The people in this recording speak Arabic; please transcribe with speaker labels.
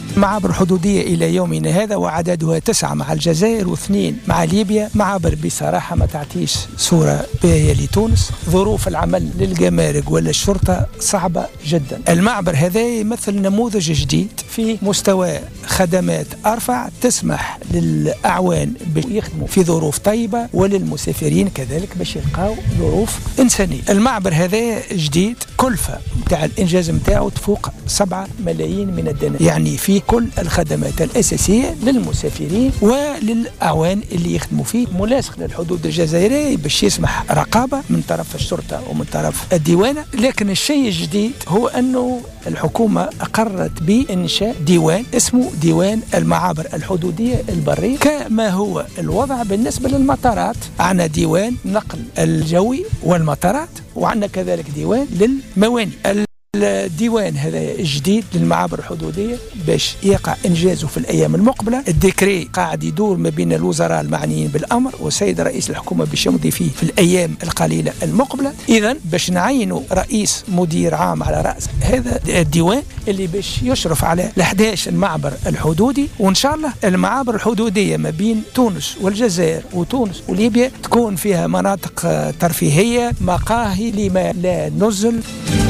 Speaker 1: معابر حدودية إلى يومنا هذا وعددها 9 مع الجزائر و2 مع ليبيا. معابر بصراحة ما تعطيش صورة باهية لتونس. ظروف العمل للجمارك ولا الشرطة صعبة جدا. المعبر هذا يمثل نموذج جديد في مستوى خدمات أرفع تسمح للأعوان يخدموا في ظروف طيبة وللمسافرين كذلك باش يلقاو ظروف إنسانية. المعبر هذا جديد، كلفة متاع الإنجاز متاعه تفوق 7 ملايين من الدنانير، يعني فيه كل الخدمات الأساسية للمسافرين وللأعوان اللي يخدموا فيه، ملاصق للحدود الجزائرية باش يسمح رقابة من طرف الشرطة ومن طرف الديوانة. لكن الشيء الجديد هو أنه الحكومة أقرت بإنشاء ديوان اسمه ديوان المعابر الحدودية البرية، كما هو الوضع بالنسبة للمطارات. عندنا ديوان نقل الجوي والمطارات، وعندنا كذلك ديوان للموانئ. الديوان هذا جديد للمعابر الحدودية باش يقع إنجازه في الأيام المقبلة. الديكري قاعد يدور ما بين الوزراء المعنيين بالأمر والسيد رئيس الحكومة باش يمضي فيه في الأيام القليلة المقبلة. إذن باش نعينوا رئيس مدير عام على رأس هذا الديوان اللي باش يشرف على 11 المعبر الحدودي، وإن شاء الله المعابر الحدودية ما بين تونس والجزائر وتونس وليبيا تكون فيها مناطق ترفيهية، مقاهي لما لا نزل.